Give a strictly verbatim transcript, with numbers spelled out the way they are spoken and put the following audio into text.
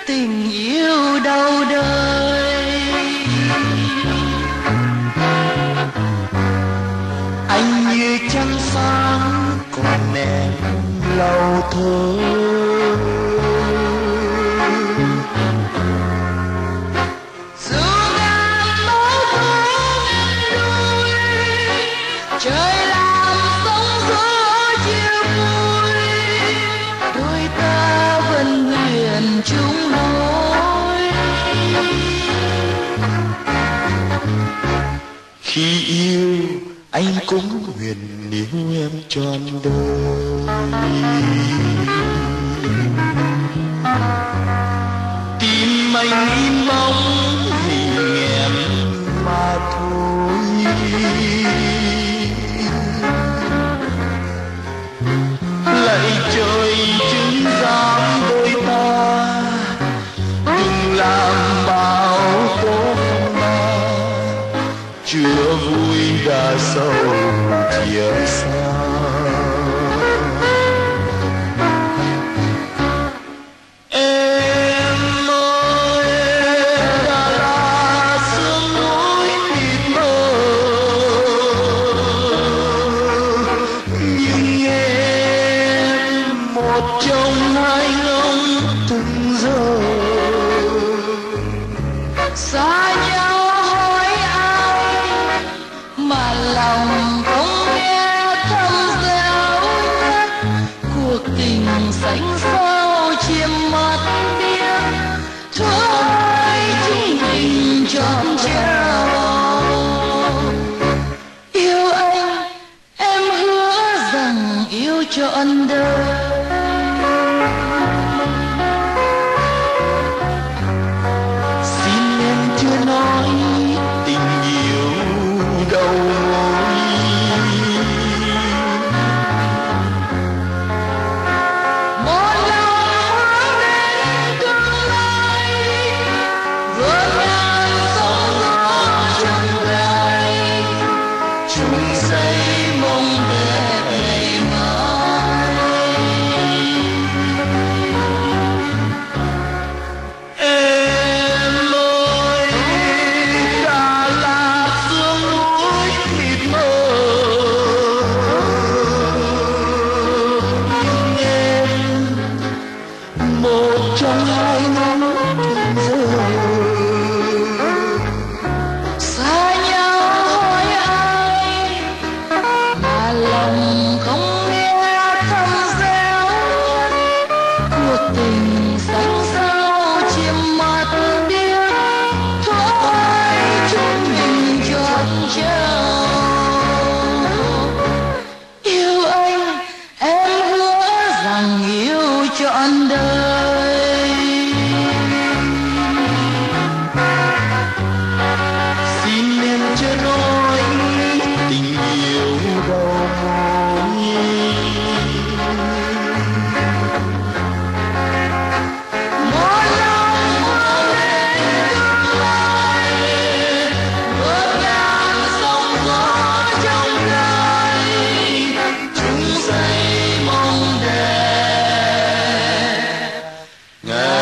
tình yêu đâu đời. Anh như trăng sáng còn em lâu thơ. Dù ngàn bão tố đôi, trời làm sóng gió chia vui, đôi ta vẫn nguyện chung lối. Khi yêu anh cũng nguyện yêu em trọn đời. Tim anh in bóng hình em mà thôi. Lạy trời chứng giam đôi ta, đừng làm bão tố phong ba, chưa vui đã sâu chia xa. Em ơi đã là sương núi mịt mờ, nhưng em một trong hai ngông từng giờ. Xa nhau hỏi ai mà lòng không nghe thâm réo ngắt, cuộc tình xanh sao chiêm mắt biết, thôi chúng mình trọn treo. Yêu anh em hứa rằng yêu trọn đời. Chưa nói tình yêu đâu ngồi, một lòng hướng đến tương lai, vượt ngàn sóng gió trong gai, chung xây mong đẹp ngày mai. Em ơi đã là sương núi mịt mờ, nhưng em một trong hai ngóng từng giờ. Xa nhau hỏi ai mà lòng không nghe thâm réo ngắt, cuộc tình xanh sao chiêm mắt biết, thôi chúng mình trọn treo. Yêu anh em hứa rằng yêu trọn đời. Xin em chớ nói tình yêu đâu mối, một lòng hướng đến tương lai, vượt ngàn sóng gió trong gai, chung xây mong đẹp ngày